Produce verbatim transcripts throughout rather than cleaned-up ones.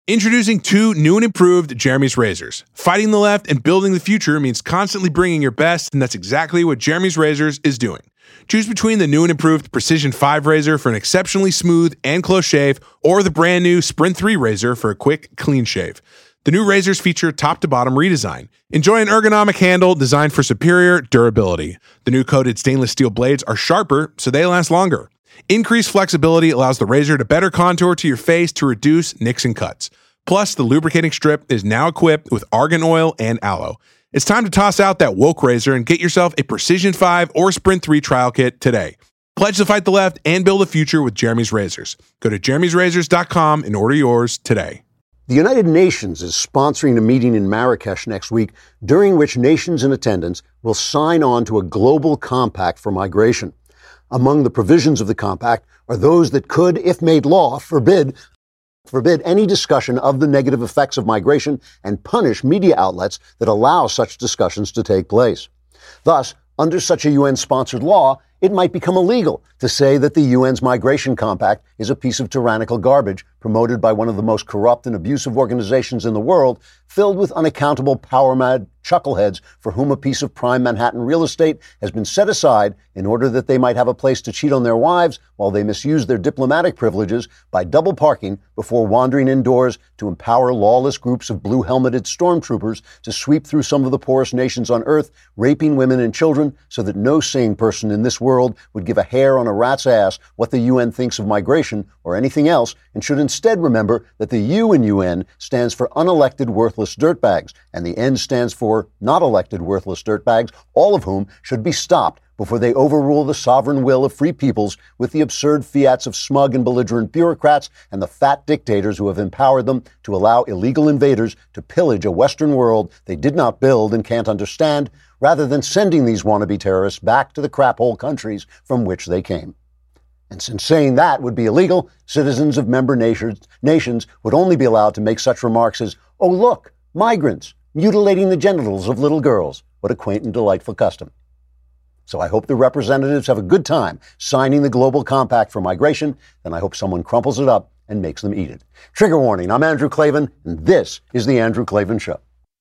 Introducing two new and improved Jeremy's razors. Fighting the left and building the future means constantly bringing your best, and that's exactly what Jeremy's Razors is doing. Choose between the new and improved Precision five razor for an exceptionally smooth and close shave, or the brand new Sprint three razor for a quick, clean shave. The new razors feature top-to-bottom redesign. Enjoy an ergonomic handle designed for superior durability. The new coated stainless steel blades are sharper, so they last longer. Increased flexibility allows the razor to better contour to your face to reduce nicks and cuts. Plus, the lubricating strip is now equipped with argan oil and aloe. It's time to toss out that woke razor and get yourself a Precision five or Sprint three trial kit today. Pledge to fight the left and build a future with Jeremy's Razors. Go to jeremy's razors dot com and order yours today. The United Nations is sponsoring a meeting in Marrakesh next week, during which nations in attendance will sign on to a global compact for migration. Among the provisions of the compact are those that could, if made law, forbid forbid any discussion of the negative effects of migration and punish media outlets that allow such discussions to take place. Thus, under such a U N-sponsored law, it might become illegal to say that the U N's Migration Compact is a piece of tyrannical garbage promoted by one of the most corrupt and abusive organizations in the world, filled with unaccountable power-mad chuckleheads for whom a piece of prime Manhattan real estate has been set aside in order that they might have a place to cheat on their wives while they misuse their diplomatic privileges by double parking before wandering indoors to empower lawless groups of blue-helmeted stormtroopers to sweep through some of the poorest nations on Earth, raping women and children so that no sane person in this world would give a hair on a rat's ass what the U N thinks of migration or anything else, and should instead remember that the U in U N stands for unelected worthless dirtbags, and the N stands for not elected worthless dirtbags, all of whom should be stopped before they overrule the sovereign will of free peoples with the absurd fiats of smug and belligerent bureaucrats and the fat dictators who have empowered them to allow illegal invaders to pillage a Western world they did not build and can't understand, rather than sending these wannabe terrorists back to the crap-hole countries from which they came. And since saying that would be illegal, citizens of member nations, nations would only be allowed to make such remarks as, "Oh, look, migrants, mutilating the genitals of little girls. What a quaint and delightful custom." So I hope the representatives have a good time signing the Global Compact for migration, and I hope someone crumples it up and makes them eat it. Trigger warning, I'm Andrew Klavan, and this is The Andrew Klavan Show.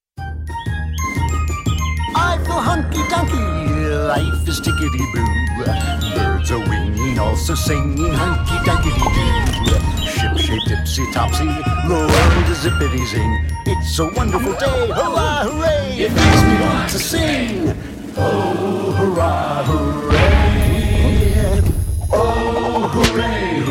I feel hunky-dunky, life is tickety-boo. Birds are winging, also singing hunky-dunky-doo. Ship-shaped, ipsy-topsy, the world is zippity-zing. It's a wonderful day, hurrah, hooray! It makes me want to sing. Oh, hurrah, hooray! Oh, hooray,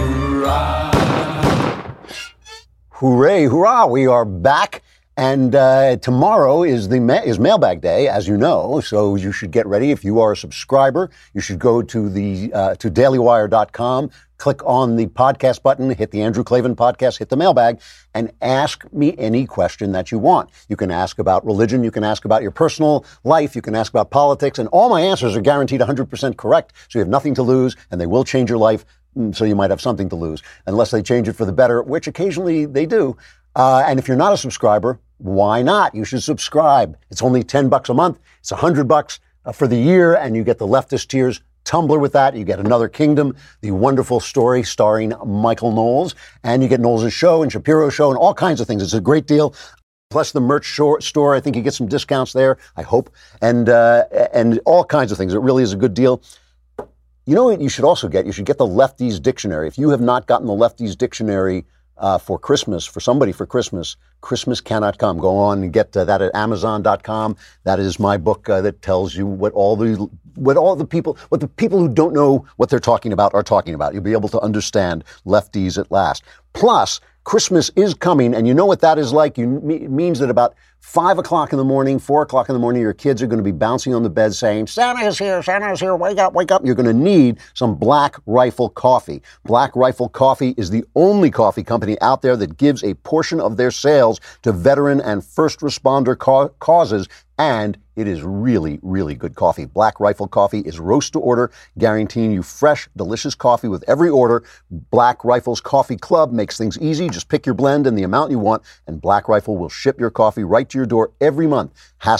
hurrah! Hooray, hurrah! We are back. And uh, tomorrow is the ma- is Mailbag Day, as you know, so you should get ready. If you are a subscriber, you should go to the uh, to daily wire dot com, click on the podcast button, hit the Andrew Klavan podcast, hit the mailbag, and ask me any question that you want. You can ask about religion, you can ask about your personal life, you can ask about politics, and all my answers are guaranteed one hundred percent correct, so you have nothing to lose, and they will change your life, so you might have something to lose, unless they change it for the better, which occasionally they do. Uh, and if you're not a subscriber, why not? You should subscribe. It's only ten bucks a month. It's one hundred bucks uh, for the year, and you get the Leftist Tears Tumblr with that. You get Another Kingdom, the wonderful story starring Michael Knowles, and you get Knowles' show and Shapiro's show and all kinds of things. It's a great deal. Plus the merch short store, I think you get some discounts there, I hope, and uh, and all kinds of things. It really is a good deal. You know what you should also get? You should get the Lefties Dictionary. If you have not gotten the Lefties Dictionary Uh, for Christmas, for somebody for Christmas, Christmas Cannot Come. Go on and get uh, that at amazon dot com. That is my book uh, that tells you what all the what all the people, what the people who don't know what they're talking about are talking about. You'll be able to understand lefties at last. Plus, Christmas is coming, and you know what that is like. You, it means that about five o'clock in the morning, four o'clock in the morning, your kids are going to be bouncing on the bed saying, "Santa is here, Santa is here, wake up, wake up." You're going to need some Black Rifle coffee. Black Rifle Coffee is the only coffee company out there that gives a portion of their sales to veteran and first responder ca- causes, and it is really, really good coffee. Black Rifle Coffee is roast to order, guaranteeing you fresh, delicious coffee with every order. Black Rifle's Coffee Club makes things easy. Just pick your blend and the amount you want, and Black Rifle will ship your coffee right to your door every month, hassle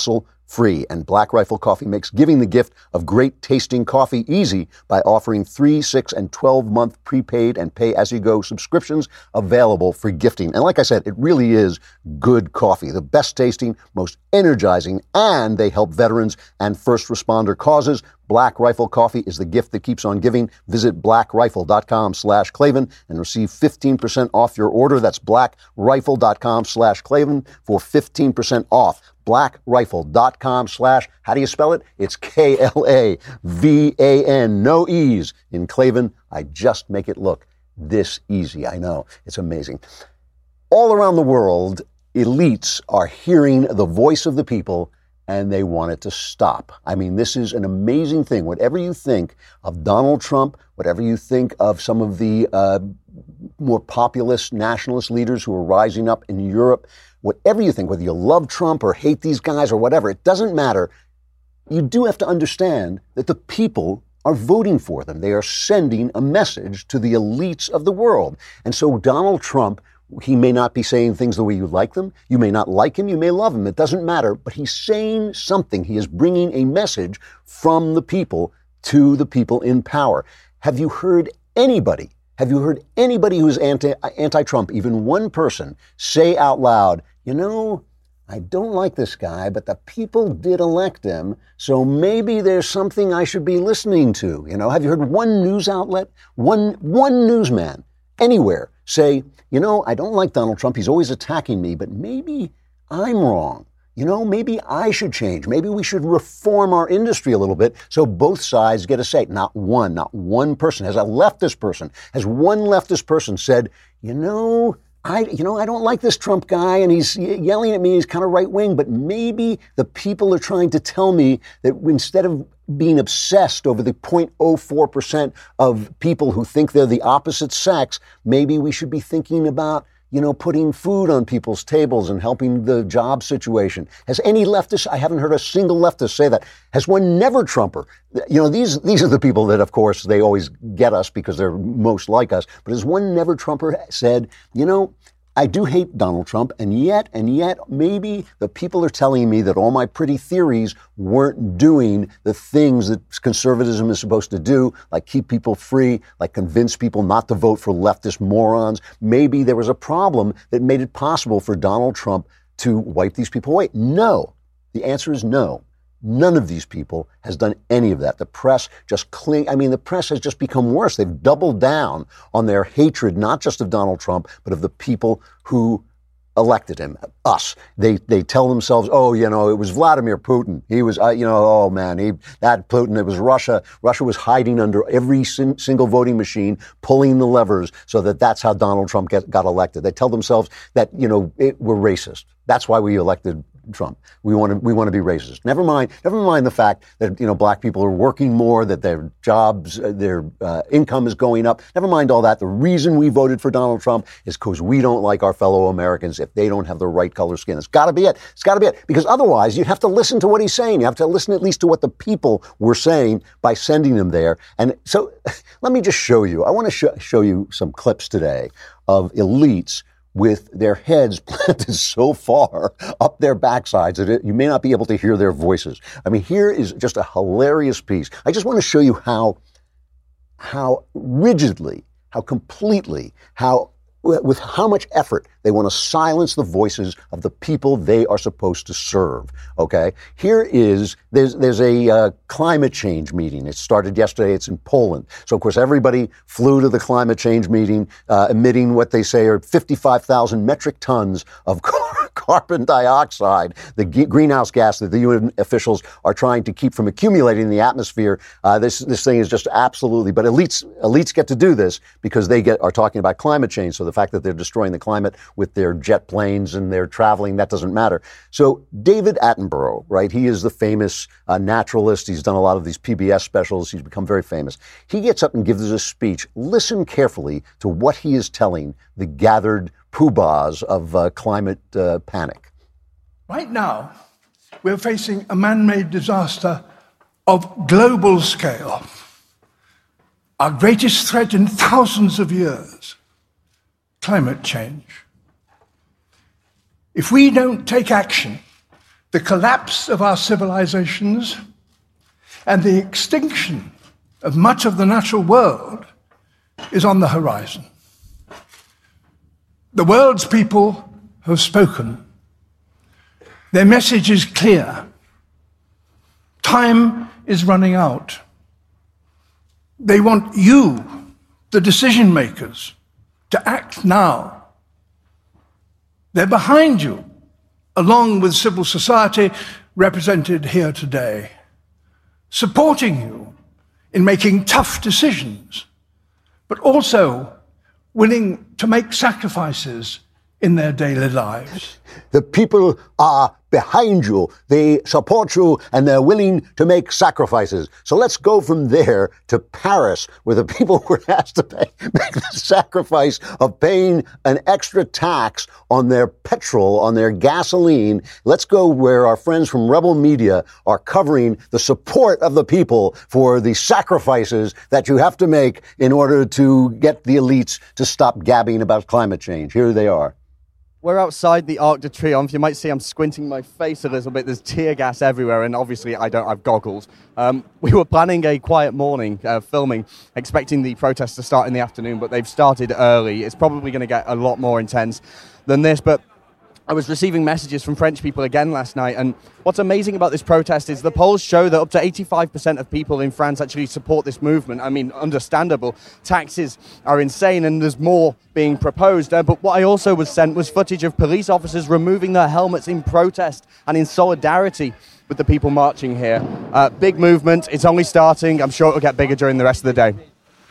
free. And Black Rifle Coffee makes giving the gift of great tasting coffee easy by offering three, six, and twelve-month prepaid and pay-as-you-go subscriptions available for gifting. And like I said, it really is good coffee, the best tasting, most energizing, and they help veterans and first responder causes. Black Rifle Coffee is the gift that keeps on giving. Visit blackrifle.com slash Klavan and receive fifteen percent off your order. That's blackrifle.com slash Klavan for fifteen percent off. blackrifle.com slash, how do you spell it? It's K L A V A N, no E's in Klavan. I just make it look this easy. I know, it's amazing. All around the world, elites are hearing the voice of the people and they want it to stop. I mean, this is an amazing thing. Whatever you think of Donald Trump, whatever you think of some of the uh, more populist nationalist leaders who are rising up in Europe, whatever you think, whether you love Trump or hate these guys or whatever, it doesn't matter. You do have to understand that the people are voting for them. They are sending a message to the elites of the world. And so Donald Trump, he may not be saying things the way you like them. You may not like him. You may love him. It doesn't matter. But he's saying something. He is bringing a message from the people to the people in power. Have you heard anybody, have you heard anybody who's anti, anti-Trump, even one person, say out loud, you know, I don't like this guy, but the people did elect him, so maybe there's something I should be listening to. You know, have you heard one news outlet, one, one newsman anywhere say, you know, I don't like Donald Trump. He's always attacking me, but maybe I'm wrong. You know, maybe I should change. Maybe we should reform our industry a little bit so both sides get a say. Not one, not one person. Has a leftist person, has one leftist person said, you know, I, you know, I don't like this Trump guy and he's yelling at me. He's kind of right wing, but maybe the people are trying to tell me that instead of being obsessed over the zero point zero four percent of people who think they're the opposite sex, maybe we should be thinking about, you know, putting food on people's tables and helping the job situation. Has any leftist, I haven't heard a single leftist say that. Has one never Trumper? You know, these these are the people that, of course, they always get us because they're most like us. But has one never Trumper said, you know, I do hate Donald Trump, and yet, and yet, maybe the people are telling me that all my pretty theories weren't doing the things that conservatism is supposed to do, like keep people free, like convince people not to vote for leftist morons. Maybe there was a problem that made it possible for Donald Trump to wipe these people away. No. The answer is no. None of these people has done any of that. The press just cling. I mean, the press has just become worse. They've doubled down on their hatred, not just of Donald Trump, but of the people who elected him, us. They they tell themselves, oh, you know, it was Vladimir Putin. He was, uh, you know, oh, man, he that Putin, it was Russia. Russia was hiding under every sin, single voting machine, pulling the levers so that that's how Donald Trump get, got elected. They tell themselves that, you know, it, we're racist. That's why we elected Trump. We want to we want to be racist. Never mind. Never mind the fact that, you know, black people are working more, that their jobs, uh, their uh, income is going up. Never mind all that. The reason we voted for Donald Trump is because we don't like our fellow Americans if they don't have the right color skin. It's got to be it. It's got to be it. Because otherwise, you have to listen to what he's saying. You have to listen at least to what the people were saying by sending them there. And so, let me just show you. I want to sh- show you some clips today of elites with their heads planted so far up their backsides that it, you may not be able to hear their voices. I mean, here is just a hilarious piece. I just want to show you how, how rigidly, how completely, how with how much effort they want to silence the voices of the people they are supposed to serve. Okay, here is there's there's a uh, climate change meeting. It started yesterday. It's in Poland. So of course everybody flew to the climate change meeting, uh, emitting what they say are fifty-five thousand metric tons of carbon dioxide, the g- greenhouse gas that the U N officials are trying to keep from accumulating in the atmosphere. Uh, this this thing is just absolutely. But elites elites get to do this because they get are talking about climate change. So the fact that they're destroying the climate with their jet planes and their traveling, that doesn't matter. So David Attenborough, right? He is the famous uh, naturalist. He's done a lot of these P B S specials. He's become very famous. He gets up and gives a speech. Listen carefully to what he is telling the gathered poobahs of uh, climate uh, panic. Right now, we're facing a man-made disaster of global scale. Our greatest threat in thousands of years. Climate change. If we don't take action, the collapse of our civilizations and the extinction of much of the natural world is on the horizon. The world's people have spoken. Their message is clear. Time is running out. They want you, the decision makers, to act now. They're behind you, along with civil society represented here today, supporting you in making tough decisions, but also willing to make sacrifices in their daily lives. The people are behind you. They support you, and they're willing to make sacrifices. So let's go from there to Paris, where the people were asked to pay, make the sacrifice of paying an extra tax on their petrol, on their gasoline. Let's go where our friends from Rebel Media are covering the support of the people for the sacrifices that you have to make in order to get the elites to stop gabbing about climate change. Here they are. We're outside the Arc de Triomphe. You might see I'm squinting my face a little bit. There's tear gas everywhere, and obviously I don't have goggles. Um, we were planning a quiet morning, uh, filming, expecting the protests to start in the afternoon, but they've started early. It's probably going to get a lot more intense than this, but I was receiving messages from French people again last night, and what's amazing about this protest is the polls show that up to eighty-five percent of people in France actually support this movement. I mean, understandable. Taxes are insane, and there's more being proposed. Uh, but what I also was sent was footage of police officers removing their helmets in protest and in solidarity with the people marching here. Uh, big movement. It's only starting. I'm sure it'll get bigger during the rest of the day.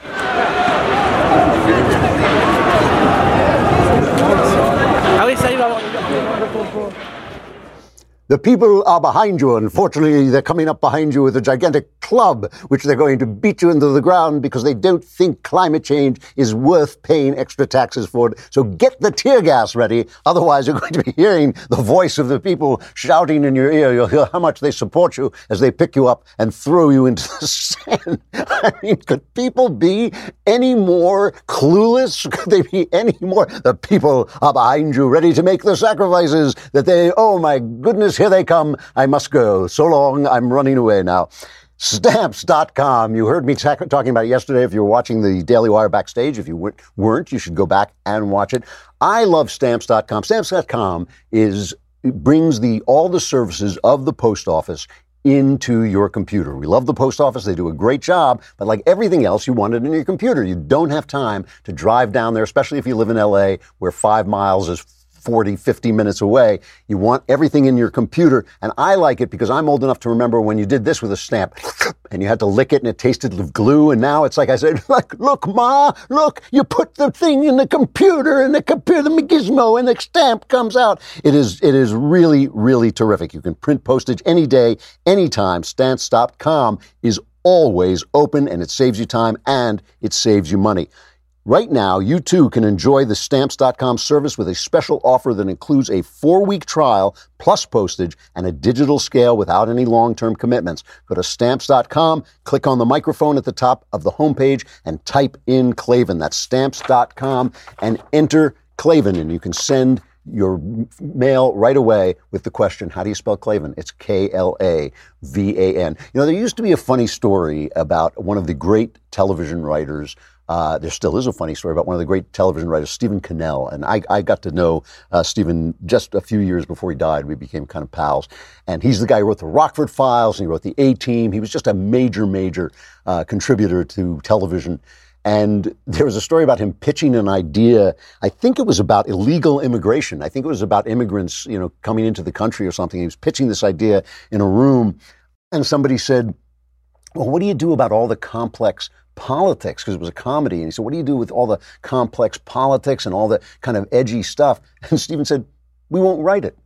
The people are behind you. Unfortunately, they're coming up behind you with a gigantic club, which they're going to beat you into the ground because they don't think climate change is worth paying extra taxes for. So get the tear gas ready. Otherwise, you're going to be hearing the voice of the people shouting in your ear. You'll hear how much they support you as they pick you up and throw you into the sand. I mean, could people be any more clueless? Could they be any more? The people are behind you, ready to make the sacrifices that they, oh my goodness, here they come. I must go. So long. I'm running away now. Stamps dot com. You heard me ta- talking about it yesterday. If you were watching the Daily Wire backstage, if you w- weren't, you should go back and watch it. I love Stamps dot com. Stamps dot com is brings the all the services of the post office into your computer. We love the post office. They do a great job, but like everything else, you want it in your computer. You don't have time to drive down there, especially if you live in L A, where five miles is forty, fifty minutes away. You want everything in your computer. And I like it because I'm old enough to remember when you did this with a stamp and you had to lick it and it tasted of glue. And now it's like I said, like, look, Ma, look, you put the thing in the computer and the computer, the gizmo, and the stamp comes out. It is, it is really, really terrific. You can print postage any day, anytime. Stamps dot com is always open, and it saves you time and it saves you money. Right now, you too can enjoy the Stamps dot com service with a special offer that includes a four-week trial plus postage and a digital scale without any long-term commitments. Go to Stamps dot com, click on the microphone at the top of the homepage, and type in Klavan. That's Stamps dot com, and enter Klavan, and you can send your mail right away with the question, how do you spell Klavan? It's K L A V A N. You know, there used to be a funny story about one of the great television writers. Uh, there still is a funny story about one of the great television writers, Stephen Cannell. And I, I got to know uh, Stephen just a few years before he died. We became kind of pals. And he's the guy who wrote the Rockford Files, and he wrote the A-Team. He was just a major, major uh, contributor to television. And there was a story about him pitching an idea. I think it was about illegal immigration. I think it was about immigrants, you know, coming into the country or something. He was pitching this idea in a room, and somebody said, well, what do you do about all the complex politics? Because it was a comedy. And he said, what do you do with all the complex politics and all the kind of edgy stuff? And Stephen said, we won't write it.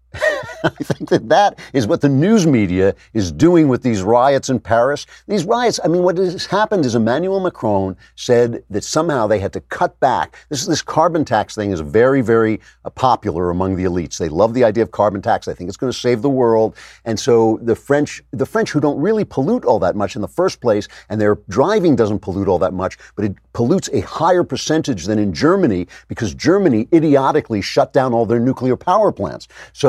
I think that that is what the news media is doing with these riots in Paris. These riots, I mean, what has happened is Emmanuel Macron said that somehow they had to cut back. This this carbon tax thing is very, very uh, popular among the elites. They love the idea of carbon tax. They think it's going to save the world. And so the French, the French who don't really pollute all that much in the first place, and their driving doesn't pollute all that much, but it pollutes a higher percentage than in Germany because Germany idiotically shut down all their nuclear power plants. So because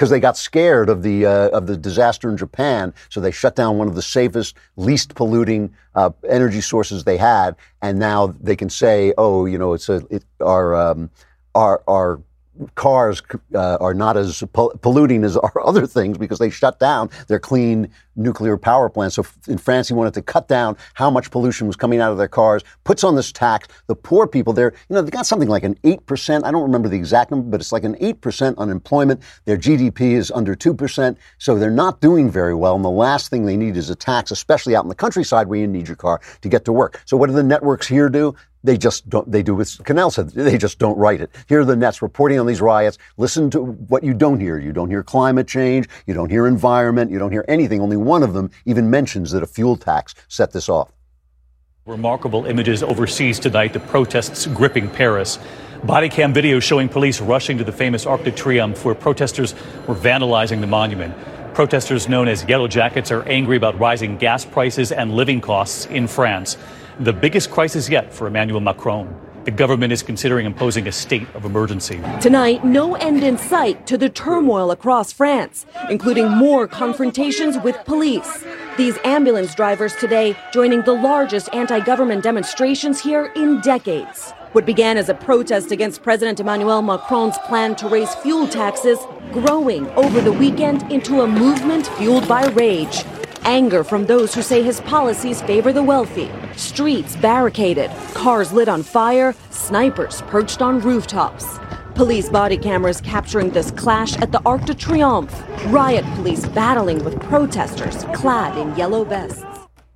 because they got scared of the uh, of the disaster in Japan, so they shut down one of the safest, least polluting uh, energy sources they had, and now they can say, oh, you know, it's a it, our um, our our cars uh, are not as pol- polluting as our other things because they shut down their clean nuclear power plants. So in France, he wanted to cut down how much pollution was coming out of their cars, puts on this tax. The poor people there, you know, they got something like an eight percent. I don't remember the exact number, but it's like an eight percent unemployment. Their G D P is under two percent. So they're not doing very well. And the last thing they need is a tax, especially out in the countryside where you need your car to get to work. So what do the networks here do? They just don't, they do what Cannell said, they just don't write it. Here are the nets reporting on these riots. Listen to what you don't hear. You don't hear climate change. You don't hear environment. You don't hear anything. Only one of them even mentions that a fuel tax set this off. Remarkable images overseas tonight, the protests gripping Paris. Body cam video showing police rushing to the famous Arc de Triomphe where protesters were vandalizing the monument. Protesters known as Yellow Jackets are angry about rising gas prices and living costs in France. The biggest crisis yet for Emmanuel Macron. The government is considering imposing a state of emergency. Tonight, no end in sight to the turmoil across France, including more confrontations with police. These ambulance drivers today joining the largest anti-government demonstrations here in decades. What began as a protest against President Emmanuel Macron's plan to raise fuel taxes, growing over the weekend into a movement fueled by rage. Anger from those who say his policies favor the wealthy. Streets barricaded, cars lit on fire, snipers perched on rooftops. Police body cameras capturing this clash at the Arc de Triomphe. Riot police battling with protesters clad in yellow vests.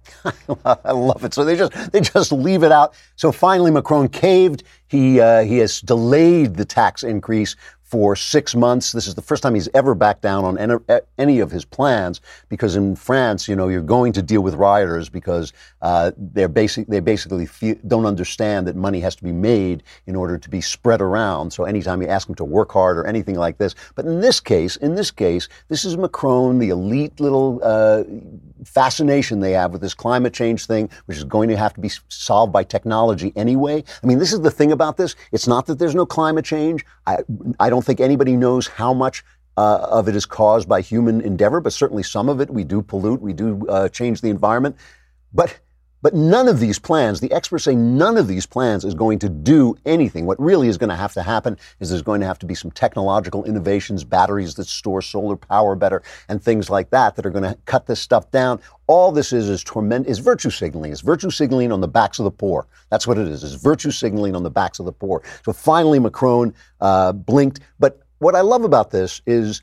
I love it. So they just they just leave it out. So finally, Macron caved. He uh, he has delayed the tax increase for six months. This is the first time he's ever backed down on any, any of his plans, because in France, you know, you're going to deal with rioters because uh, they're basic, they basically feel, don't understand that money has to be made in order to be spread around. So anytime you ask them to work hard or anything like this. But in this case, in this case, this is Macron, the elite little uh, fascination they have with this climate change thing, which is going to have to be solved by technology anyway. I mean, this is the thing about this. It's not that there's no climate change. I, I don't I don't think anybody knows how much uh, of it is caused by human endeavor, but certainly some of it. We do pollute, we do uh, change the environment. But but none of these plans, the experts say none of these plans is going to do anything. What really is going to have to happen is there's going to have to be some technological innovations, batteries that store solar power better, and things like that that are going to cut this stuff down. All this is is torment, is virtue signaling. It's virtue signaling on the backs of the poor. That's what it is. It's virtue signaling on the backs of the poor. So finally, Macron uh, blinked. But what I love about this is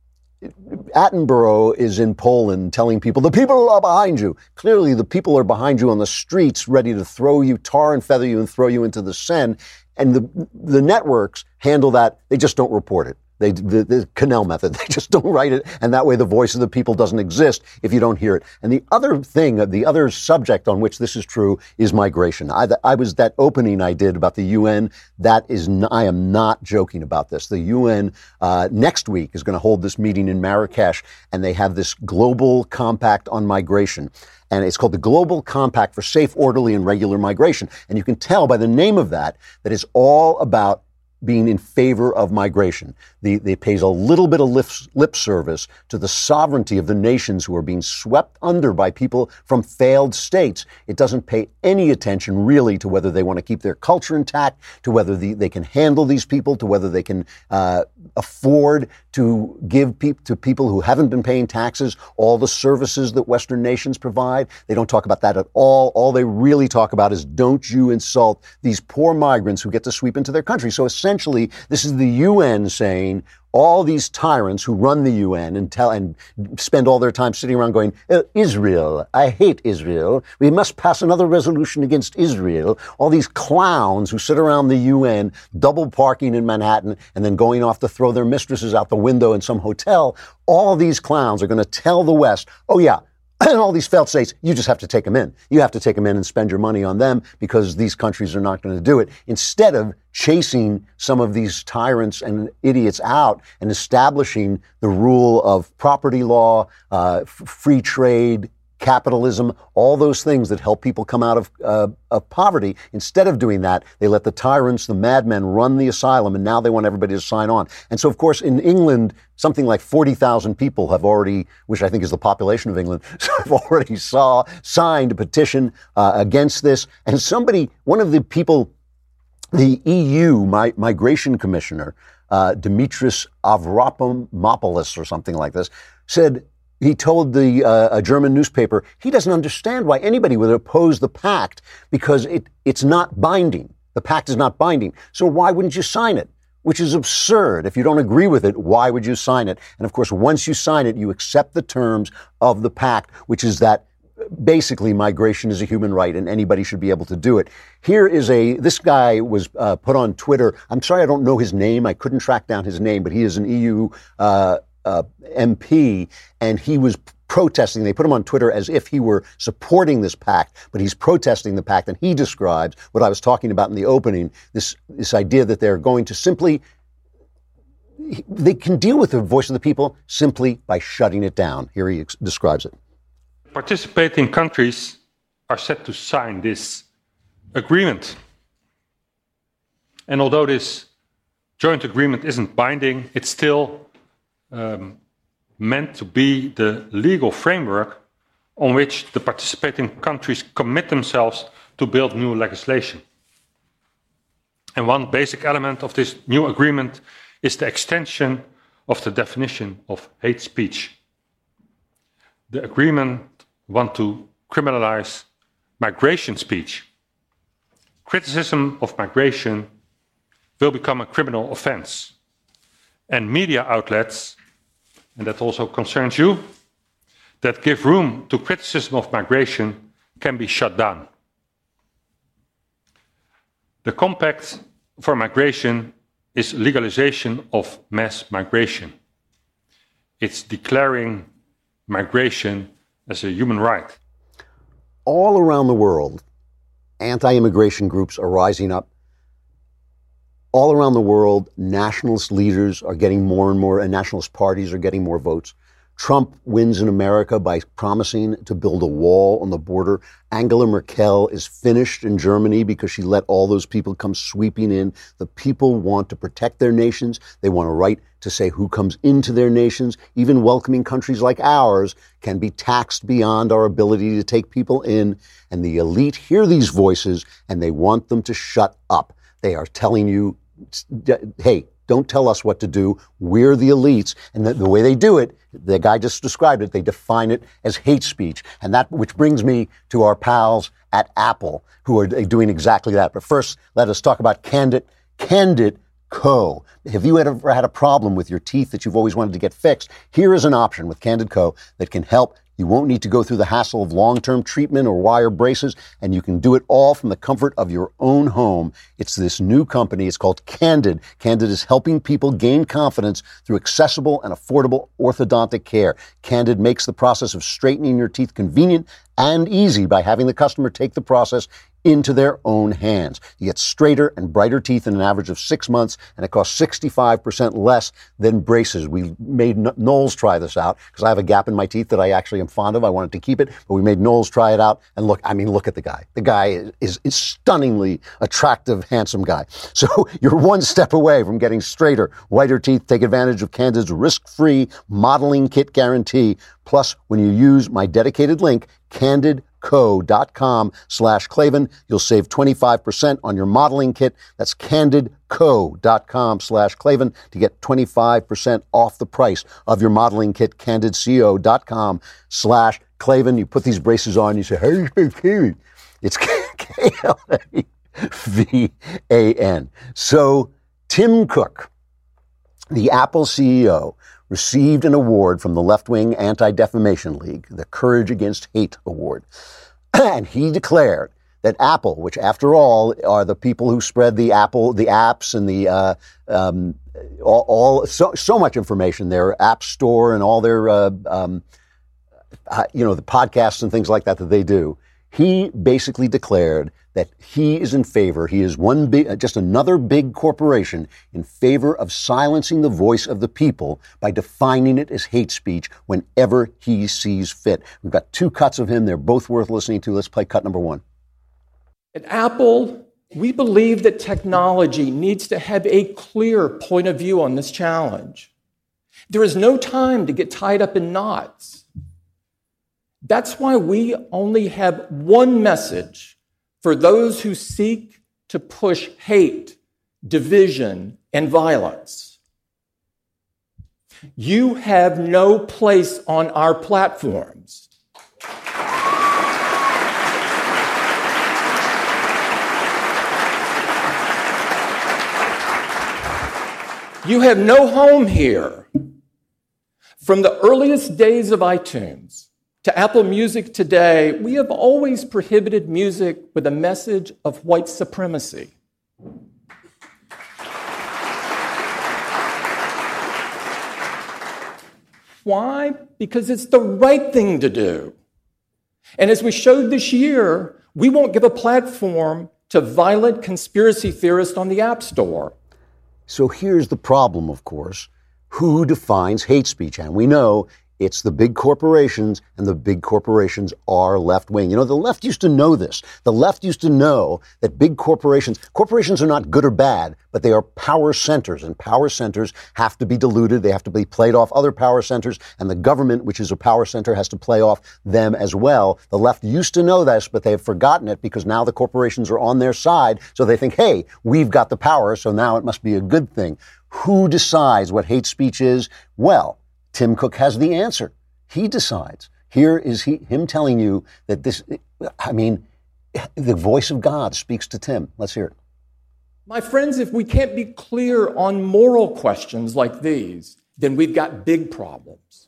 Attenborough is in Poland telling people, the people are behind you. Clearly, the people are behind you on the streets, ready to throw you, tar and feather you, and throw you into the Seine. And the the networks handle that. They just don't report it. They, the, the Cannell method, they just don't write it, and that way the voice of the people doesn't exist if you don't hear it. And the other thing, the other subject on which this is true is migration. I, I was, that opening I did about the U N, that is, I am not joking about this. The U N uh, next week is going to hold this meeting in Marrakesh, and they have this global compact on migration. And it's called the Global Compact for Safe, Orderly, and Regular Migration. And you can tell by the name of that, that it's all about being in favor of migration. The, they pays a little bit of lip, lip service to the sovereignty of the nations who are being swept under by people from failed states. It doesn't pay any attention really to whether they want to keep their culture intact, to whether the, they can handle these people, to whether they can uh, afford to give pe- to people who haven't been paying taxes all the services that Western nations provide. They don't talk about that at all. All they really talk about is, don't you insult these poor migrants who get to sweep into their country. So essentially, this is the U N saying, all these tyrants who run the U N and tell and spend all their time sitting around going, Israel, I hate Israel. We must pass another resolution against Israel. All these clowns who sit around the U N, double parking in Manhattan and then going off to throw their mistresses out the window in some hotel. All these clowns are going to tell the West, oh yeah, and all these failed states, you just have to take them in. You have to take them in and spend your money on them because these countries are not going to do it. Instead of chasing some of these tyrants and idiots out and establishing the rule of property law, uh, f- free trade, capitalism, all those things that help people come out of, uh, of poverty. Instead of doing that, they let the tyrants, the madmen run the asylum, and now they want everybody to sign on. And so, of course, in England, something like forty thousand people have already, which I think is the population of England, have already saw, signed a petition uh, against this. And somebody, one of the people, the E U my, migration commissioner, uh, Dimitris Avramopoulos or something like this, said, he told the uh, a German newspaper he doesn't understand why anybody would oppose the pact because it it's not binding. The pact is not binding. So why wouldn't you sign it? Which is absurd. If you don't agree with it, why would you sign it? And of course, once you sign it, you accept the terms of the pact, which is that basically migration is a human right and anybody should be able to do it. Here is a, this guy was uh, put on Twitter. I'm sorry I don't know his name. I couldn't track down his name, but he is an E U uh Uh, M P, and he was protesting. They put him on Twitter as if he were supporting this pact, but he's protesting the pact, and he describes what I was talking about in the opening, this, this idea that they're going to simply, they can deal with the voice of the people simply by shutting it down. Here he ex- describes it. Participating countries are set to sign this agreement. And although this joint agreement isn't binding, it's still Um, meant to be the legal framework on which the participating countries commit themselves to build new legislation. And one basic element of this new agreement is the extension of the definition of hate speech. The agreement wants to criminalize migration speech. Criticism of migration will become a criminal offense. And media outlets, and that also concerns you, that give room to criticism of migration can be shut down. The Compact for Migration is legalization of mass migration. It's declaring migration as a human right. All around the world, anti-immigration groups are rising up. All around the world, nationalist leaders are getting more and more, and nationalist parties are getting more votes. Trump wins in America by promising to build a wall on the border. Angela Merkel is finished in Germany because she let all those people come sweeping in. The people want to protect their nations. They want a right to say who comes into their nations. Even welcoming countries like ours can be taxed beyond our ability to take people in. And the elite hear these voices and they want them to shut up. They are telling you, hey, don't tell us what to do. We're the elites. And the, the way they do it, the guy just described it, they define it as hate speech. And that, which brings me to our pals at Apple, who are doing exactly that. But first, let us talk about Candid, Candid Co. Have you ever had a problem with your teeth that you've always wanted to get fixed? Here is an option with Candid Co. that can help. You won't need to go through the hassle of long-term treatment or wire braces, and you can do it all from the comfort of your own home. It's this new company. It's called Candid. Candid is helping people gain confidence through accessible and affordable orthodontic care. Candid makes the process of straightening your teeth convenient and easy by having the customer take the process into their own hands. You get straighter and brighter teeth in an average of six months, and it costs sixty-five percent less than braces. We made Knowles try this out because I have a gap in my teeth that I actually am fond of. I wanted to keep it, but we made Knowles try it out. And look, I mean, look at the guy. The guy is, is, is stunningly attractive, handsome guy. So you're one step away from getting straighter, whiter teeth. Take advantage of Candid's risk-free modeling kit guarantee. Plus, when you use my dedicated link, candidco.com slash Klavan, you'll save twenty-five percent on your modeling kit. That's candidco.com slash Klavan to get twenty-five percent off the price of your modeling kit, candidco.com slash Klavan. You put these braces on, you say, how do you spell Klavan? It's K L A V A N. So Tim Cook, the Apple C E O, received an award from the left-wing Anti-Defamation League, the Courage Against Hate Award. And he declared that Apple, which after all are the people who spread the Apple, the apps and the, uh, um, all, all so, so much information, their app store and all their, uh, um, uh, you know, the podcasts and things like that that they do. He basically declared that he is in favor, he is one big, just another big corporation in favor of silencing the voice of the people by defining it as hate speech whenever he sees fit. We've got two cuts of him. They're both worth listening to. Let's play cut number one. At Apple, we believe that technology needs to have a clear point of view on this challenge. There is no time to get tied up in knots. That's why we only have one message for those who seek to push hate, division, and violence. You have no place on our platforms. You have no home here. From the earliest days of iTunes to Apple Music today, we have always prohibited music with a message of white supremacy. Why? Because it's the right thing to do. And as we showed this year, we won't give a platform to violent conspiracy theorists on the App Store. So here's the problem, of course. Who defines hate speech? And we know it's the big corporations, and the big corporations are left-wing. You know, the left used to know this. The left used to know that big corporations, corporations are not good or bad, but they are power centers, and power centers have to be diluted. They have to be played off other power centers, and the government, which is a power center, has to play off them as well. The left used to know this, but they have forgotten it because now the corporations are on their side, so they think, hey, we've got the power, so now it must be a good thing. Who decides what hate speech is? Well, Tim Cook has the answer. He decides. Here is he, him telling you that this, I mean, the voice of God speaks to Tim. Let's hear it. My friends, if we can't be clear on moral questions like these, then we've got big problems.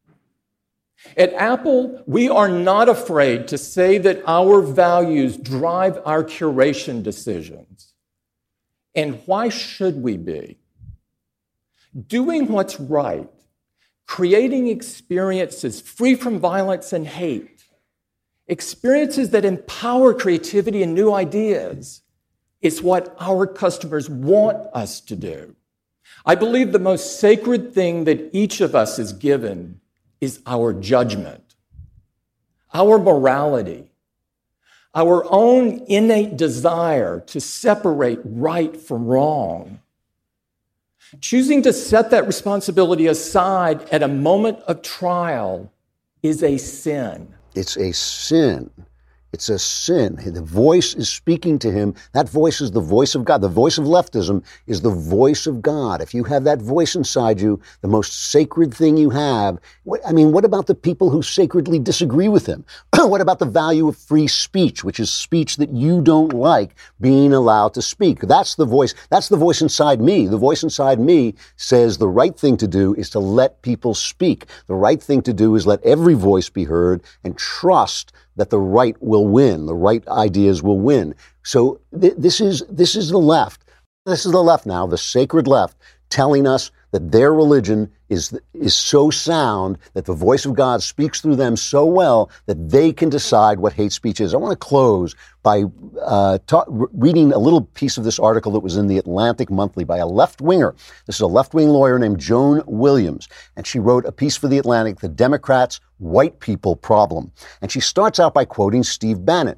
At Apple, we are not afraid to say that our values drive our curation decisions. And why should we be? Doing what's right, creating experiences free from violence and hate, experiences that empower creativity and new ideas, is what our customers want us to do. I believe the most sacred thing that each of us is given is our judgment, our morality, our own innate desire to separate right from wrong. Choosing to set that responsibility aside at a moment of trial is a sin. It's a sin. It's a sin. The voice is speaking to him. That voice is the voice of God. The voice of leftism is the voice of God. If you have that voice inside you, the most sacred thing you have, I mean, what about the people who sacredly disagree with him? What about the value of free speech, which is speech that you don't like being allowed to speak? That's the voice. That's the voice inside me. The voice inside me says the right thing to do is to let people speak. The right thing to do is let every voice be heard and trust that the right will win, the right ideas will win. So th- this is this is the left. This is the left now, the sacred left, telling us that their religion is is so sound that the voice of God speaks through them so well that they can decide what hate speech is. I want to close by uh, ta- reading a little piece of this article that was in the Atlantic Monthly by a left-winger. This is a left-wing lawyer named Joan Williams, and she wrote a piece for the Atlantic, The Democrats' White People Problem. And she starts out by quoting Steve Bannon.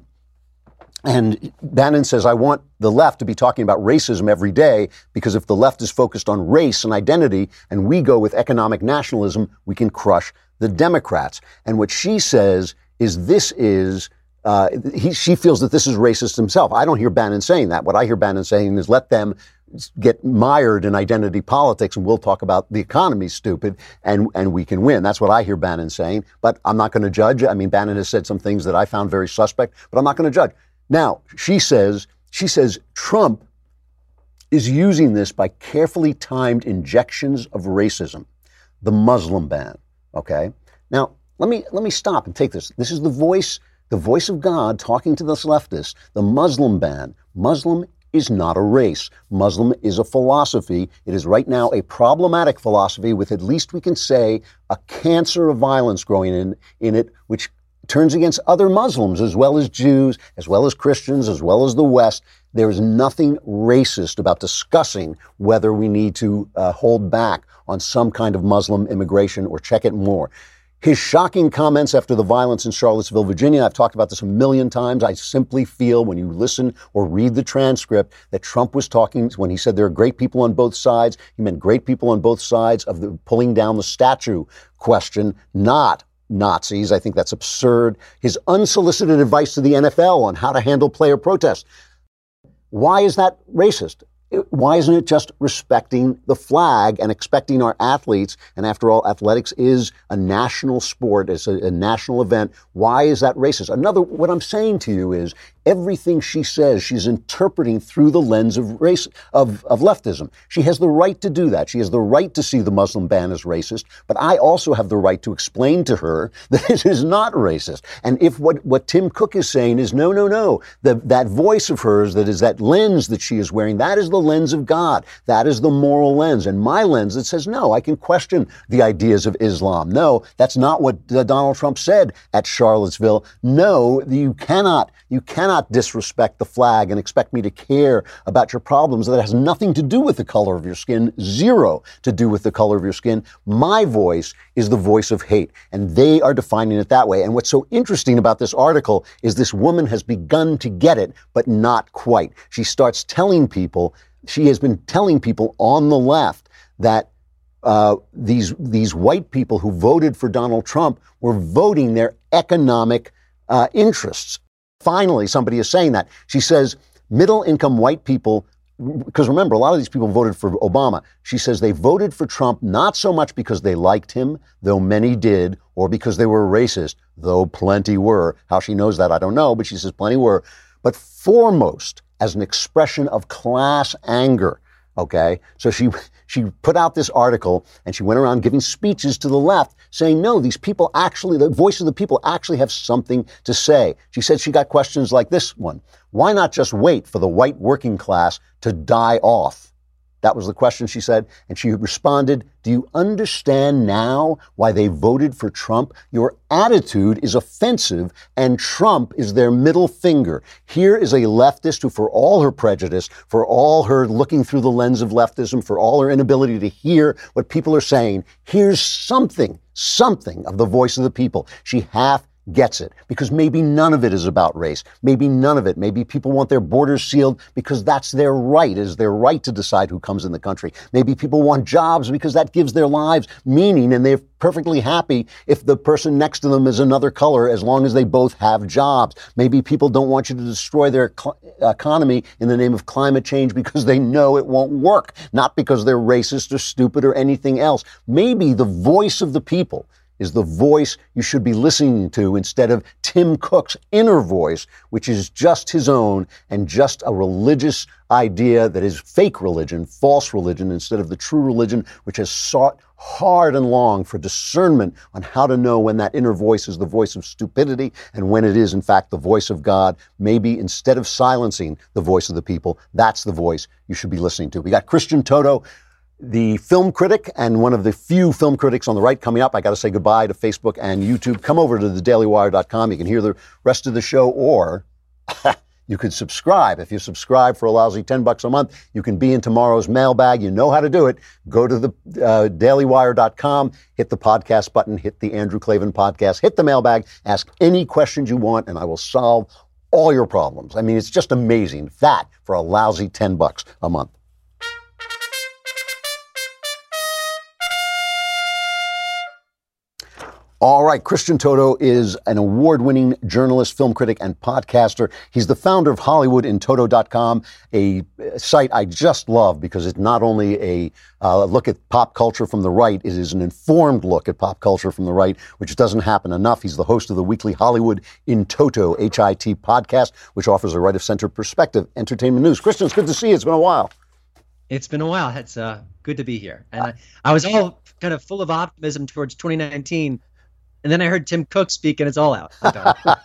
And Bannon says, I want the left to be talking about racism every day because if the left is focused on race and identity and we go with economic nationalism, we can crush the Democrats. And what she says is this is, uh, he, she feels that this is racist himself. I don't hear Bannon saying that. What I hear Bannon saying is let them get mired in identity politics and we'll talk about the economy, stupid, and, and we can win. That's what I hear Bannon saying. But I'm not going to judge. I mean, Bannon has said some things that I found very suspect, but I'm not going to judge. Now, she says, she says Trump is using this by carefully timed injections of racism, the Muslim ban, okay? Now, let me let me stop and take this. This is the voice, the voice of God talking to this leftist, the Muslim ban. Muslim is not a race. Muslim is a philosophy. It is right now a problematic philosophy with, at least we can say, a cancer of violence growing in, in it, which turns against other Muslims as well as Jews, as well as Christians, as well as the West. There is nothing racist about discussing whether we need to uh, hold back on some kind of Muslim immigration or check it more. His shocking comments after the violence in Charlottesville, Virginia, I've talked about this a million times. I simply feel when you listen or read the transcript that Trump was talking, when he said there are great people on both sides, he meant great people on both sides of the pulling down the statue question, not Nazis. I think that's absurd. His unsolicited advice to the N F L on how to handle player protests. Why is that racist? Why isn't it just respecting the flag and expecting our athletes? And after all, athletics is a national sport. It's a, a national event. Why is that racist? Another, what I'm saying to you is everything she says, she's interpreting through the lens of race, of, of leftism. She has the right to do that. She has the right to see the Muslim ban as racist. But I also have the right to explain to her that it is not racist. And if what, what Tim Cook is saying is no, no, no, the, that voice of hers, that is that lens that she is wearing, that is the lens of God. That is the moral lens. And my lens that says, no, I can question the ideas of Islam. No, that's not what uh, Donald Trump said at Charlottesville. No, you cannot, you cannot disrespect the flag and expect me to care about your problems. That has nothing to do with the color of your skin, zero to do with the color of your skin. My voice is the voice of hate, and they are defining it that way. And what's so interesting about this article is this woman has begun to get it, but not quite. She starts telling people, she has been telling people on the left that uh, these these white people who voted for Donald Trump were voting their economic uh, interests. Finally, somebody is saying that. She says middle-income white people, because remember, a lot of these people voted for Obama. She says they voted for Trump not so much because they liked him, though many did, or because they were racist, though plenty were. How she knows that, I don't know, but she says plenty were. But foremost, as an expression of class anger. Okay, so she she put out this article and she went around giving speeches to the left saying, no, these people actually, the voice of the people actually have something to say. She said she got questions like this one. Why not just wait for the white working class to die off? That was the question, she said. And she responded, do you understand now why they voted for Trump? Your attitude is offensive, and Trump is their middle finger. Here is a leftist who, for all her prejudice, for all her looking through the lens of leftism, for all her inability to hear what people are saying, here's something, something of the voice of the people. She half gets it, because maybe none of it is about race. Maybe none of it. Maybe people want their borders sealed because that's their right, is their right to decide who comes in the country. Maybe people want jobs because that gives their lives meaning, and they're perfectly happy if the person next to them is another color, as long as they both have jobs. Maybe people don't want you to destroy their cl- economy in the name of climate change because they know it won't work, not because they're racist or stupid or anything else. Maybe the voice of the people is the voice you should be listening to instead of Tim Cook's inner voice, which is just his own and just a religious idea that is fake religion, false religion, instead of the true religion, which has sought hard and long for discernment on how to know when that inner voice is the voice of stupidity and when it is, in fact, the voice of God. Maybe instead of silencing the voice of the people, that's the voice you should be listening to. We got Christian Toto, the film critic and one of the few film critics on the right, coming up. I got to say goodbye to Facebook and YouTube. Come over to the daily wire dot com. You can hear the rest of the show, or you could subscribe. If you subscribe for a lousy ten bucks a month, you can be in tomorrow's mailbag. You know how to do it. Go to the uh, daily wire dot com, hit the podcast button, hit the Andrew Klavan podcast, hit the mailbag, ask any questions you want, and I will solve all your problems. I mean, it's just amazing. That for a lousy ten bucks a month. All right, Christian Toto is an award-winning journalist, film critic, and podcaster. He's the founder of Hollywood in Toto dot com, a site I just love because it's not only a uh, look at pop culture from the right, it is an informed look at pop culture from the right, which doesn't happen enough. He's the host of the weekly Hollywood in Toto, H I T podcast, which offers a right-of-center perspective, entertainment news. Christian, it's good to see you. It's been a while. It's been a while. It's uh, good to be here. And I, I was all kind of full of optimism towards twenty nineteen. And then I heard Tim Cook speak, and it's all out. I'm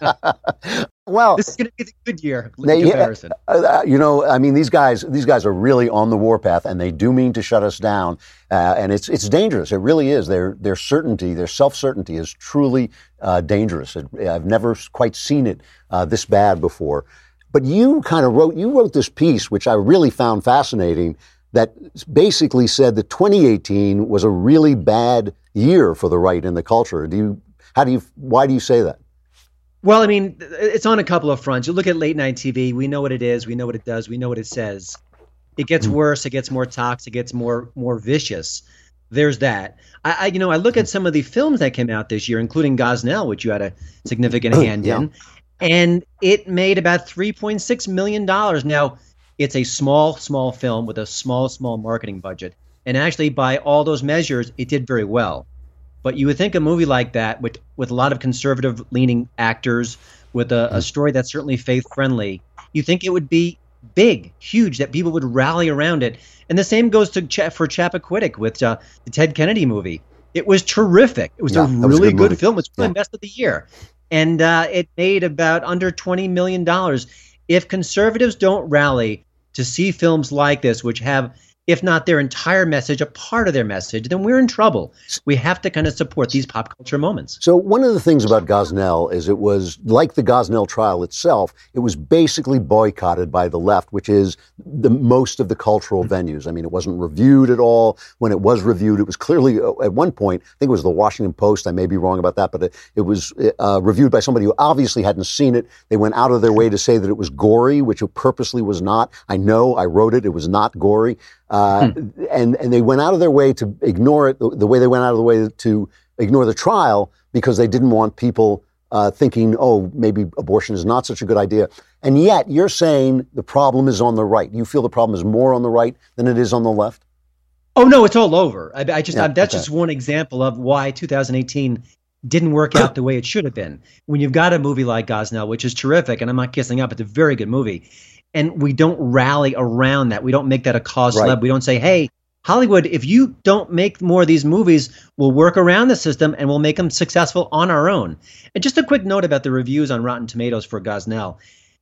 done. Well, this is going to be the good year in they, comparison. Uh, you know, I mean, these guys, these guys are really on the warpath, and they do mean to shut us down. Uh, and it's it's dangerous. It really is. Their their certainty, their self certainty, is truly uh, dangerous. It, I've never quite seen it uh, this bad before. But you kind of wrote you wrote this piece, which I really found fascinating, that basically said that twenty eighteen was a really bad year for the right in the culture. Do you? How do you? Why do you say that? Well, I mean, it's on a couple of fronts. You look at late night T V. We know what it is. We know what it does. We know what it says. It gets worse. It gets more toxic. It gets more more vicious. There's that. I, I you know, I look at some of the films that came out this year, including Gosnell, which you had a significant hand yeah. in, and it made about three point six million dollars. Now, it's a small, small film with a small, small marketing budget, and actually, by all those measures, it did very well. But you would think a movie like that, with with a lot of conservative-leaning actors, with a, a story that's certainly faith-friendly, you think it would be big, huge, that people would rally around it. And the same goes to Ch- for Chappaquiddick with uh, the Ted Kennedy movie. It was terrific. It was yeah, a really was a good, good film. It was probably yeah. best of the year. And uh, it made about under twenty million dollars. If conservatives don't rally to see films like this, which have, if not their entire message, a part of their message, then we're in trouble. We have to kind of support these pop culture moments. So one of the things about Gosnell is it was, like the Gosnell trial itself, it was basically boycotted by the left, which is the most of the cultural venues. I mean, it wasn't reviewed at all. When it was reviewed, it was clearly, at one point, I think it was the Washington Post, I may be wrong about that, but it, it was uh, reviewed by somebody who obviously hadn't seen it. They went out of their way to say that it was gory, which it purposely was not. I know, I wrote it, it was not gory. Uh, hmm. and, and they went out of their way to ignore it the, the way they went out of the way to ignore the trial because they didn't want people uh, thinking, oh, maybe abortion is not such a good idea. And yet you're saying the problem is on the right. You feel the problem is more on the right than it is on the left? Oh, no, it's all over. I, I just yeah, That's okay. just one example of why two thousand eighteen didn't work out the way it should have been. When you've got a movie like Gosnell, which is terrific, and I'm not kissing up, it's a very good movie, and we don't rally around that. We don't make that a cause right. celeb. We don't say, hey, Hollywood, if you don't make more of these movies, we'll work around the system and we'll make them successful on our own. And just a quick note about the reviews on Rotten Tomatoes for Gosnell.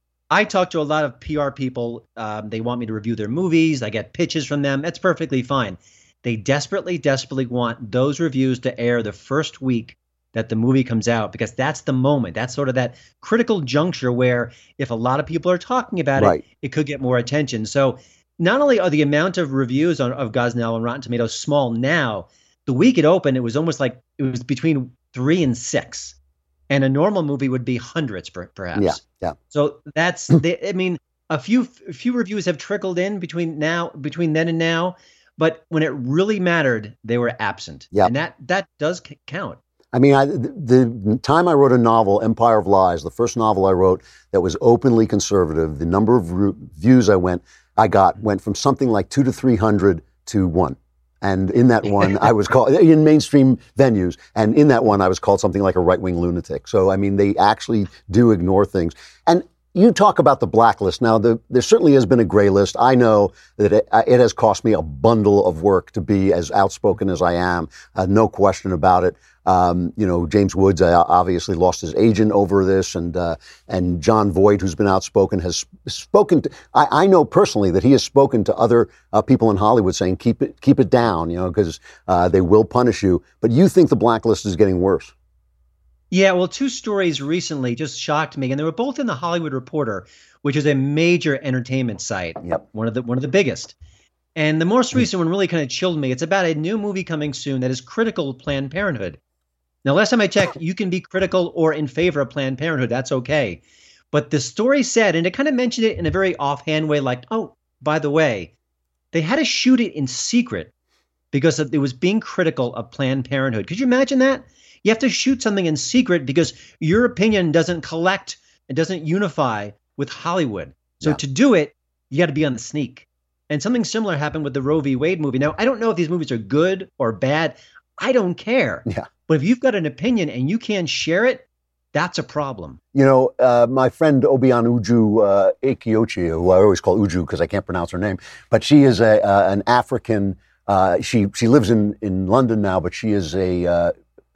I talk to a lot of P R people. Um, they want me to review their movies. I get pitches from them. That's perfectly fine. They desperately, desperately want those reviews to air the first week that the movie comes out, because that's the moment. That's sort of that critical juncture where if a lot of people are talking about right. it, it could get more attention. So not only are the amount of reviews on, of Gosnell on Rotten Tomatoes small now, the week it opened, it was almost like it was between three and six. And a normal movie would be hundreds, perhaps. Yeah, yeah. So that's, the, I mean, a few a few reviews have trickled in between now, between then and now, but when it really mattered, they were absent. Yeah. And that, that does c- count. I mean, I, the, the time I wrote a novel, Empire of Lies, the first novel I wrote that was openly conservative, the number of reviews I went, I got went from something like two to three hundred to one. And in that one, I was called, in mainstream venues, and in that one, I was called something like a right-wing lunatic. So, I mean, they actually do ignore things. And you talk about the blacklist. Now, the, there certainly has been a gray list. I know that it, it has cost me a bundle of work to be as outspoken as I am. Uh, no question about it. Um, you know, James Woods uh, obviously lost his agent over this, and uh, and John Voight, who's been outspoken, has spoken to, I, I know personally that he has spoken to other uh, people in Hollywood saying, keep it, keep it down, you know, because uh, they will punish you. But you think the blacklist is getting worse? Yeah, well, two stories recently just shocked me, and they were both in the Hollywood Reporter, which is a major entertainment site. Yep. One of the one of the biggest. And the most recent one really kind of chilled me. It's about a new movie coming soon that is critical of Planned Parenthood. Now, last time I checked, you can be critical or in favor of Planned Parenthood. That's okay. But the story said, and it kind of mentioned it in a very offhand way, like, oh, by the way, they had to shoot it in secret because it was being critical of Planned Parenthood. Could you imagine that? You have to shoot something in secret because your opinion doesn't collect, it doesn't unify with Hollywood. So yeah. to do it, you got to be on the sneak. And something similar happened with the Roe v. Wade movie. Now, I don't know if these movies are good or bad. I don't care. Yeah. But if you've got an opinion and you can't share it, that's a problem. You know, uh, my friend Obian Uju uh, Ekiochi, who I always call Uju because I can't pronounce her name, but she is a uh, an African. Uh, she she lives in, in London now, but she is a uh,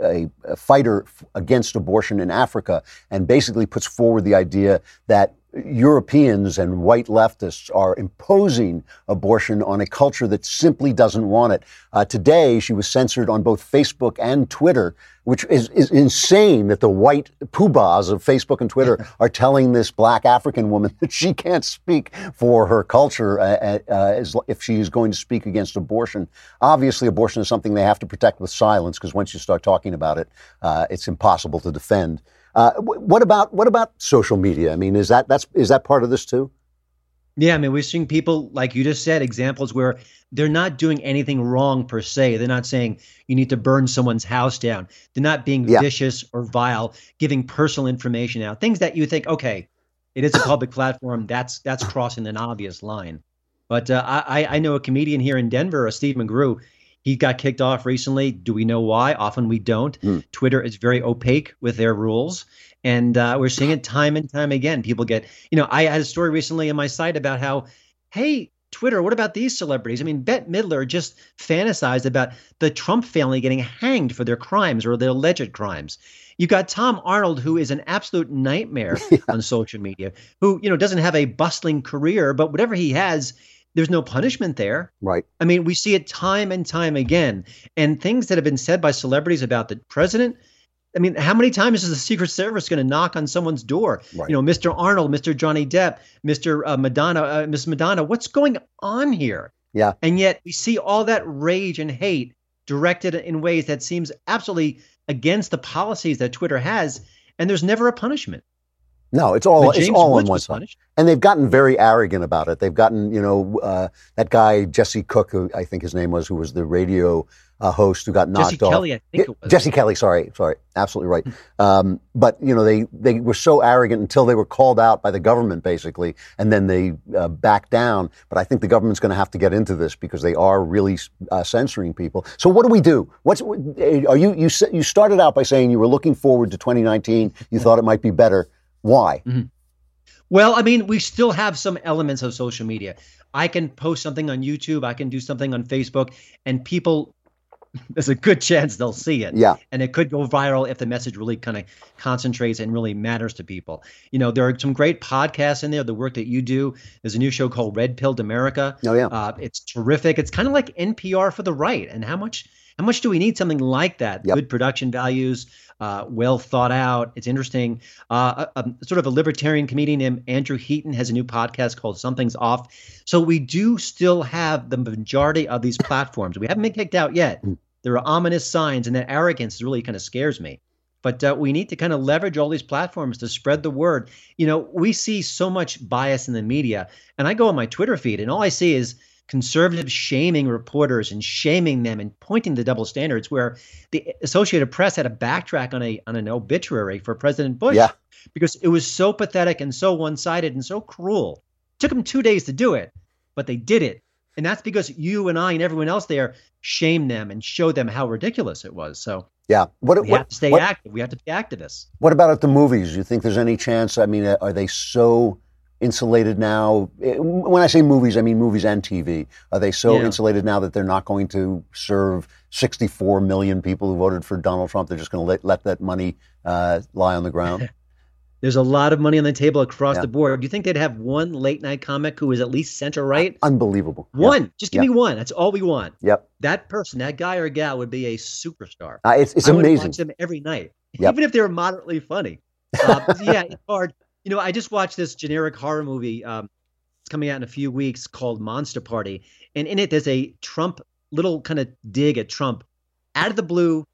a, a fighter against abortion in Africa and basically puts forward the idea that Europeans and white leftists are imposing abortion on a culture that simply doesn't want it. Uh, today, she was censored on both Facebook and Twitter, which is, is insane that the white poobahs of Facebook and Twitter are telling this black African woman that she can't speak for her culture uh, uh, as, if she is going to speak against abortion. Obviously, abortion is something they have to protect with silence, because once you start talking about it, uh, it's impossible to defend. Uh, what about what about social media? I mean, is that that's is that part of this too? Yeah, I mean, we're seeing people, like you just said, examples where they're not doing anything wrong per se. They're not saying you need to burn someone's house down. They're not being yeah. vicious or vile, giving personal information out. Things that you think, okay, it is a public platform. That's that's crossing an obvious line. But uh, I I know a comedian here in Denver, uh, Steve McGrew. He got kicked off recently. Do we know why? Often we don't. Mm. Twitter is very opaque with their rules. And uh, we're seeing it time and time again. People get, you know, I had a story recently on my site about how, hey, Twitter, what about these celebrities? I mean, Bette Midler just fantasized about the Trump family getting hanged for their crimes or their alleged crimes. You got Tom Arnold, who is an absolute nightmare yeah. on social media, who, you know, doesn't have a bustling career, but whatever he has, there's no punishment there. Right. I mean, we see it time and time again. And things that have been said by celebrities about the president. I mean, how many times is the Secret Service going to knock on someone's door? Right. You know, Mister Arnold, Mister Johnny Depp, Mister Uh, Madonna, uh, Miss Madonna. What's going on here? Yeah. And yet we see all that rage and hate directed in ways that seems absolutely against the policies that Twitter has. And there's never a punishment. No, it's all it's all on one side. Punished. And they've gotten very arrogant about it. They've gotten, you know, uh, that guy, Jesse Cook, who I think his name was, who was the radio uh, host who got knocked Jesse off. Kelly, I think it was. Jesse Kelly, sorry, sorry. Absolutely right. um, but, you know, they, they were so arrogant until they were called out by the government, basically, and then they uh, backed down. But I think the government's going to have to get into this because they are really uh, censoring people. So what do we do? What's are you, you, you started out by saying you were looking forward to twenty nineteen. You thought it might be better. Why? Mm-hmm. Well, I mean, we still have some elements of social media. I can post something on YouTube. I can do something on Facebook, and people, there's a good chance they'll see it. Yeah. And it could go viral if the message really kind of concentrates and really matters to people. You know, there are some great podcasts in there, the work that you do. There's a new show called Red Pilled America. Oh, yeah. Uh, it's terrific. It's kind of like N P R for the right. And how much how much do we need something like that? Yep. Good production values, uh, well thought out. It's interesting. Uh, a, a, sort of a libertarian comedian named Andrew Heaton has a new podcast called Something's Off. So we do still have the majority of these platforms. We haven't been kicked out yet. There are ominous signs, and that arrogance really kind of scares me. But uh, we need to kind of leverage all these platforms to spread the word. You know, we see so much bias in the media, and I go on my Twitter feed, and all I see is conservative shaming reporters and shaming them and pointing to double standards, where the Associated Press had to backtrack on a on an obituary for President Bush yeah. because it was so pathetic and so one-sided and so cruel. It took them two days to do it, but they did it. And that's because you and I and everyone else there shamed them and showed them how ridiculous it was. So yeah, what, we what, have to stay what, active. We have to be activists. What about at the movies? Do you think there's any chance? I mean, are they so insulated now? When I say movies, I mean movies and T V. Are they so Yeah. insulated now that they're not going to serve sixty-four million people who voted for Donald Trump? They're just going to let, let that money uh, lie on the ground? There's a lot of money on the table across Yeah. the board. Do you think they'd have one late night comic who is at least center right? Unbelievable. One. Yeah. Just give Yeah. me one. That's all we want. Yep. That person, that guy or gal would be a superstar. Uh, it's it's I would amazing. watch them every night, Yep. even if they're moderately funny. Uh, yeah, it's hard. You know, I just watched this generic horror movie. Um, it's coming out in a few weeks called Monster Party. And in it, there's a Trump little kind of dig at Trump out of the blue,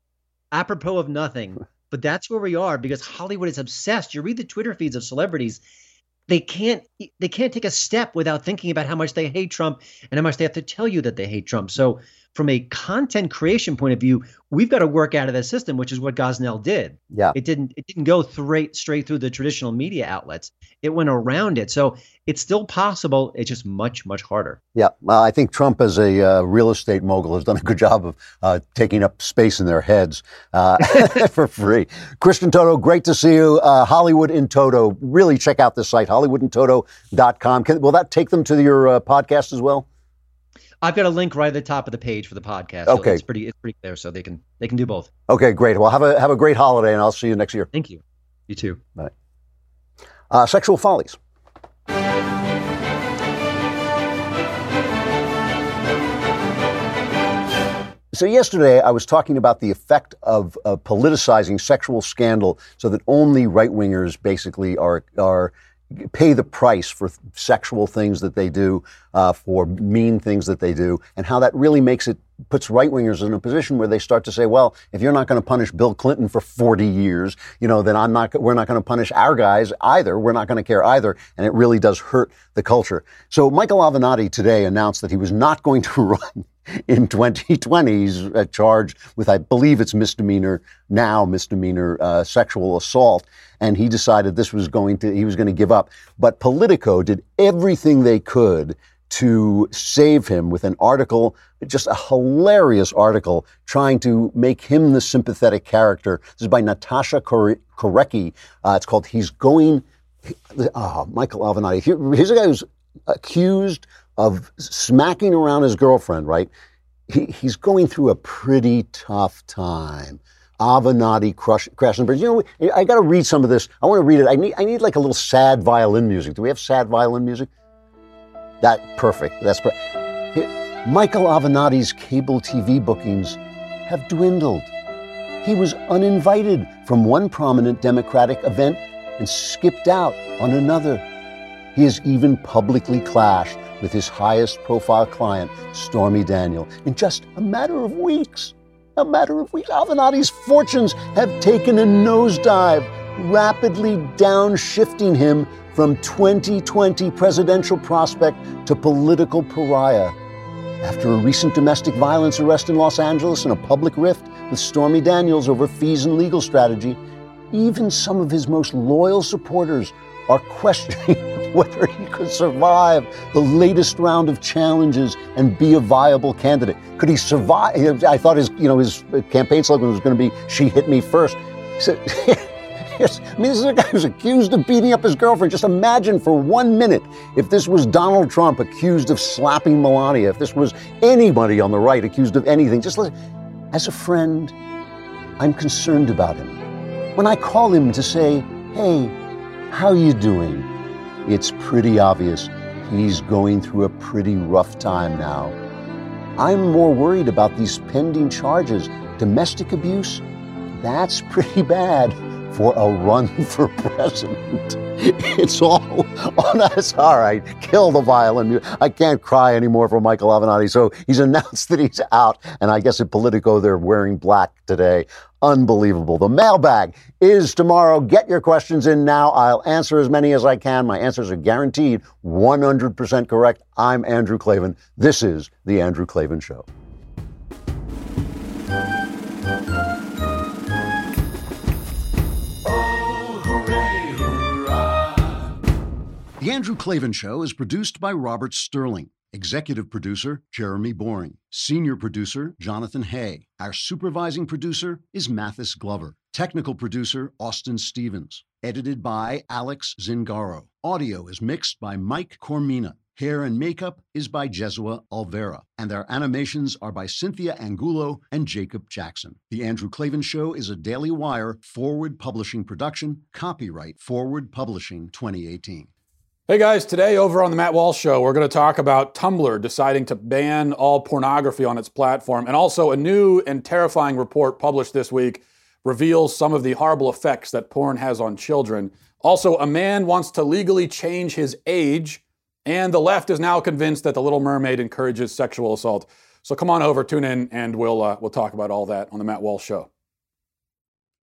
apropos of nothing. But that's where we are because Hollywood is obsessed. You read the Twitter feeds of celebrities. They can't they can't take a step without thinking about how much they hate Trump and how much they have to tell you that they hate Trump. So from a content creation point of view, we've got to work out of the system, which is what Gosnell did. Yeah. It didn't it didn't go straight straight through the traditional media outlets. It went around it. So it's still possible. It's just much, much harder. Yeah. Well, I think Trump as a uh, real estate mogul has done a good job of uh, taking up space in their heads uh, for free. Kristen Toto, great to see you. Uh, Hollywood in Toto. Really check out this site, hollywood in toto dot com. Can, will that take them to your uh, podcast as well? I've got a link right at the top of the page for the podcast. Okay. So it's pretty it's pretty clear, so they can they can do both. Okay, great. Well, have a have a great holiday, and I'll see you next year. Thank you. You too. Bye. Uh, sexual follies. So yesterday I was talking about the effect of uh, politicizing sexual scandal so that only right-wingers basically are are pay the price for th- sexual things that they do, uh, for mean things that they do, and how that really makes it, puts right-wingers in a position where they start to say, well, if you're not going to punish Bill Clinton for forty years, you know, then I'm not, we're not going to punish our guys either. We're not going to care either. And it really does hurt the culture. So Michael Avenatti today announced that he was not going to run in twenty twenty. He's uh, charged with, I believe it's misdemeanor, now misdemeanor uh, sexual assault. And he decided this was going to, he was going to give up. But Politico did everything they could to save him with an article, just a hilarious article, trying to make him the sympathetic character. This is by Natasha Korecki. Uh, it's called He's Going, oh, Michael Avenatti. Here, here's a guy who's accused of smacking around his girlfriend, right? He, he's going through a pretty tough time. Avenatti crush, crashing the bridge. You know, I got to read some of this. I want to read it. I need, I need like a little sad violin music. Do we have sad violin music? That perfect. That's perfect. Michael Avenatti's cable T V bookings have dwindled. He was uninvited from one prominent Democratic event and skipped out on another. He has even publicly clashed with his highest profile client, Stormy Daniels, in just a matter of weeks. A matter of weeks. Avenatti's fortunes have taken a nosedive, rapidly downshifting him from twenty twenty presidential prospect to political pariah. After a recent domestic violence arrest in Los Angeles and a public rift with Stormy Daniels over fees and legal strategy, even some of his most loyal supporters are questioning whether he could survive the latest round of challenges and be a viable candidate. Could he survive? I thought his, you know, his campaign slogan was going to be, "She hit me first." So, yes, I mean, this is a guy who's accused of beating up his girlfriend. Just imagine for one minute if this was Donald Trump accused of slapping Melania, if this was anybody on the right accused of anything. Just listen. As a friend, I'm concerned about him. When I call him to say, "Hey, how you doing?" it's pretty obvious he's going through a pretty rough time now. I'm more worried about these pending charges. Domestic abuse? That's pretty bad for a run for president. It's all on us. All right, kill the violin. I can't cry anymore for Michael Avenatti. So he's announced that he's out. And I guess at Politico, they're wearing black today. Unbelievable. The mailbag is tomorrow. Get your questions in now. I'll answer as many as I can. My answers are guaranteed one hundred percent correct. I'm Andrew Klavan. This is The Andrew Klavan Show. The Andrew Klavan Show is produced by Robert Sterling. Executive producer, Jeremy Boring. Senior producer, Jonathan Hay. Our supervising producer is Mathis Glover. Technical producer, Austin Stevens. Edited by Alex Zingaro. Audio is mixed by Mike Cormina. Hair and makeup is by Jesua Alvera. And our animations are by Cynthia Angulo and Jacob Jackson. The Andrew Klavan Show is a Daily Wire Forward Publishing production. Copyright Forward Publishing twenty eighteen. Hey guys, today over on the Matt Walsh Show, we're going to talk about Tumblr deciding to ban all pornography on its platform, and also a new and terrifying report published this week reveals some of the horrible effects that porn has on children. Also, a man wants to legally change his age, and the left is now convinced that The Little Mermaid encourages sexual assault. So come on over, tune in, and we'll uh, we'll talk about all that on the Matt Walsh Show.